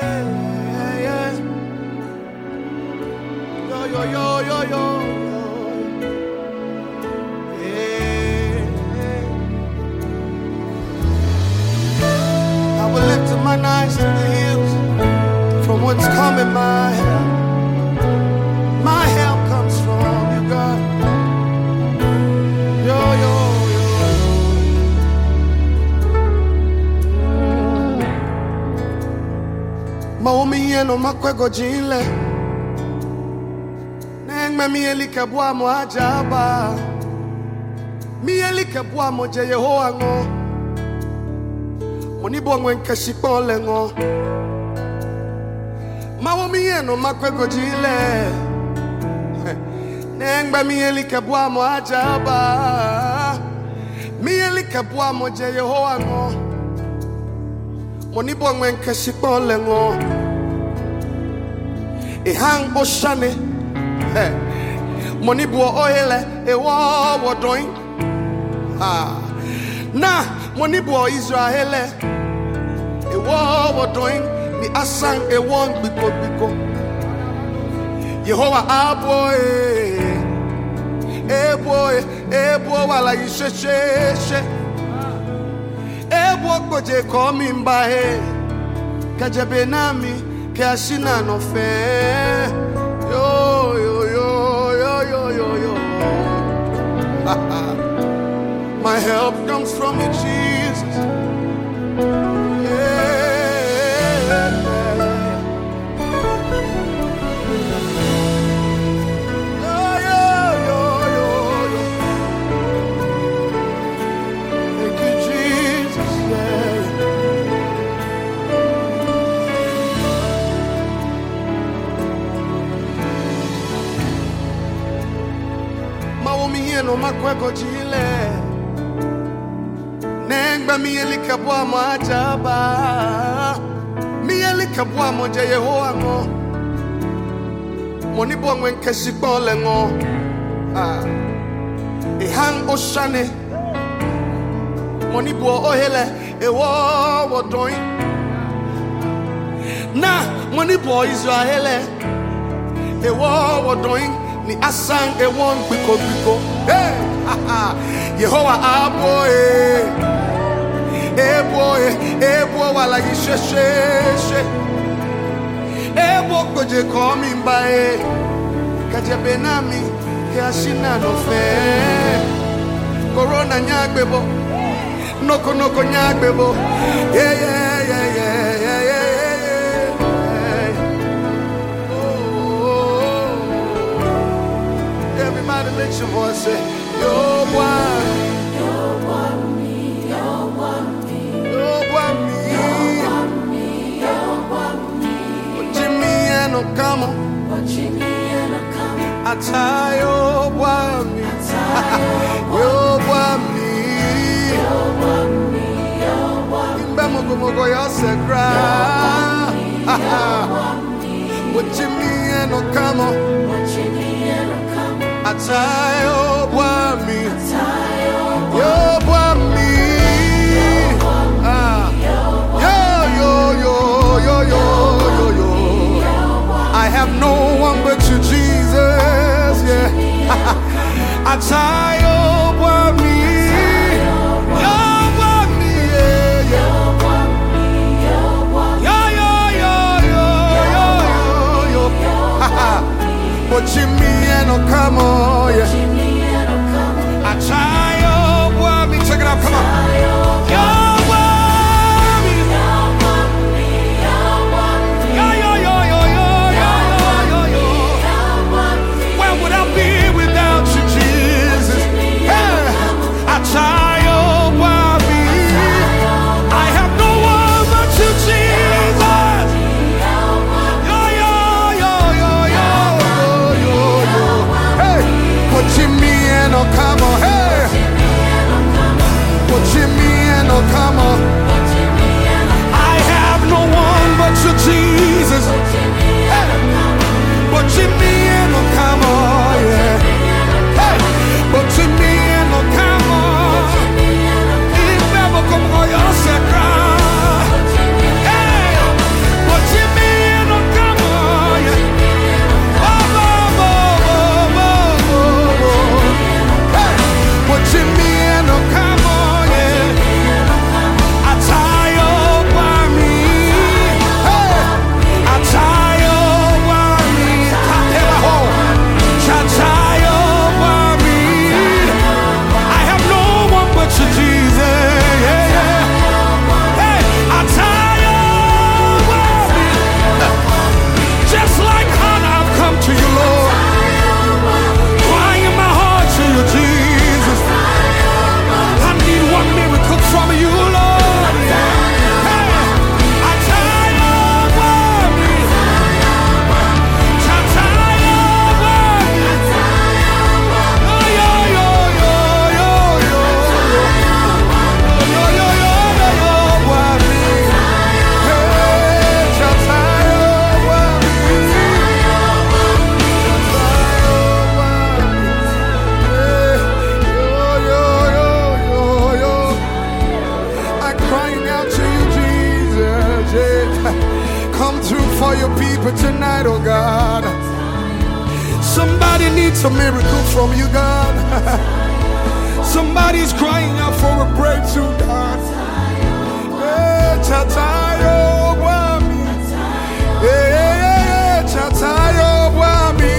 yeah. Yo. I will lift up my eyes to the hills, from whence cometh my help. My help comes from you, God. Yo. Maomi yeno makwego jinle, nengme mieli kebwa mo ajaba, mieli kebwa mo je Yehowa ngo. Moni bongwen kashipole ngo. Maomi yeno makwego jinle, nengme mieli kebwa mo ajaba, mieli kebwa mo je Yehowa ngo. Moni bongwen kashipole ngo. Hang oshane, money bo oile, wo doing. Na money bo Israel, wo doing. Mi asang won biko. Yehovah boy, wala yisheshe. Boy koje komi mbahe, kajabe nami. Kashina no fair. Yo. My help comes from you, Jesus. Yeah. Yo. Thank you, Jesus. Yeah. No makweko jile, nengba mieli kabwa mo ajaba, mieli kabwa mo je Yehowa ngo. Moni bo ngwen kashipole ngo. Hang oshane, moni bo ohele, wo doing. Na moni bo Israel, wo doing. Ni asang won biko. Hey, Yehovah boy, wala yisheshe. Boy koje komi mbae, kajabe nami kashina no fe. Corona nyagbebo, noko nyagbebo. Yeah. Everybody make your voice say, Yo one me. Jimmy and Okamo. Atayo one me. Yo one me. Imbemogo yo sekra. Jimmy and Okamo. Atayo wami, yo wami, yo. I have no one but you, Jesus. Yeah. Atayo wami, yo wami, yo. But Jimmy and Okamo, yeah. I try. for your people tonight, oh God. Somebody needs a miracle from you, God. Somebody's crying out for a breakthrough, God. Chatayo wami, chatayo wami,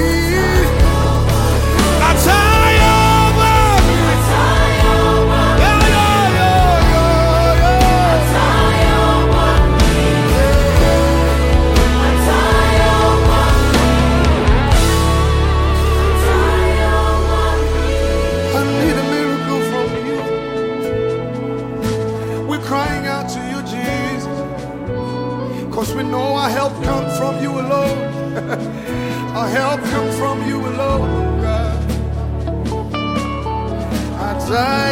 chatayo wami, I need a miracle from you. We're crying out to you, Jesus, because we know our help comes from you alone. Our help comes from you alone, God.